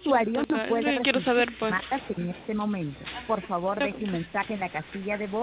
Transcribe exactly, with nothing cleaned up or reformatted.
usuario Pues, no es puede lo que quiero recibir saber, pues. llamadas en este momento. Por favor, deje un mensaje en la casilla de voz